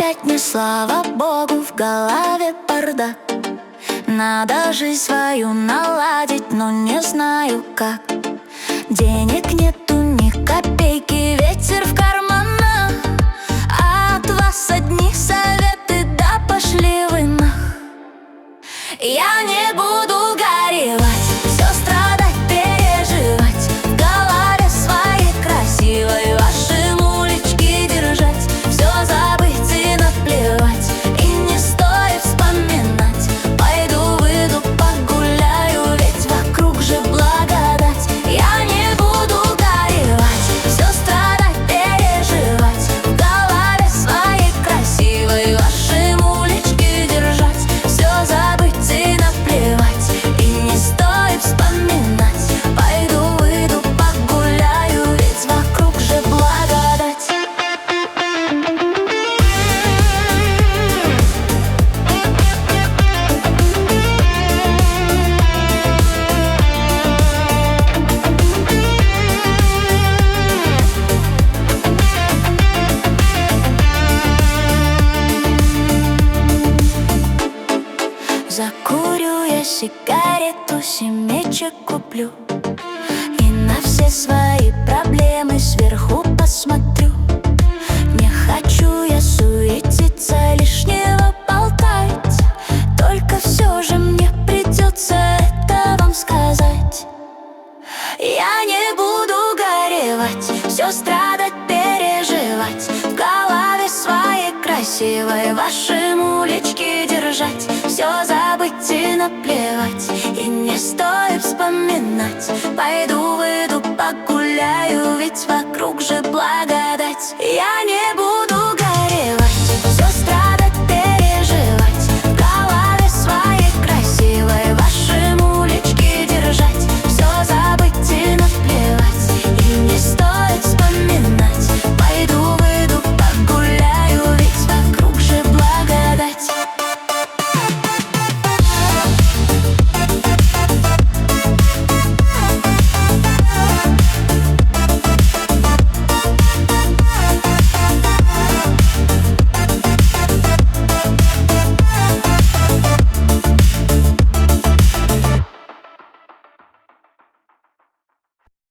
опять не слава богу, в голове бардак. Надо жизнь свою наладить, но не знаю как. Денег нету ни копейки, ветер в карманах, а от вас одни советы, да пошли вы нах. Я не буду горевать, все страдать, переживать, в голове своей красивой ваши улички держать, все забыть и наплевать, и не стоит вспоминать. Пойду выйду погуляю, ведь вокруг же благодать. Я не буду горевать, все страдать, переживать, в голове своей красивой ваши улички держать, все забыть и наплевать, и не стоит вспоминать. Пойду выйду погуляю, ведь вокруг же благодать. Закурю я сигарету, семечек куплю, и на все свои проблемы сверху посмотрю. Не хочу я суетиться, лишнего болтать, только все же мне придется это вам сказать. Я не буду горевать, все страдать, переживать, в голове своей красивой ваши улички держать, все забыть и наплевать, и не стоит вспоминать. Пойду выйду погуляю, ведь вокруг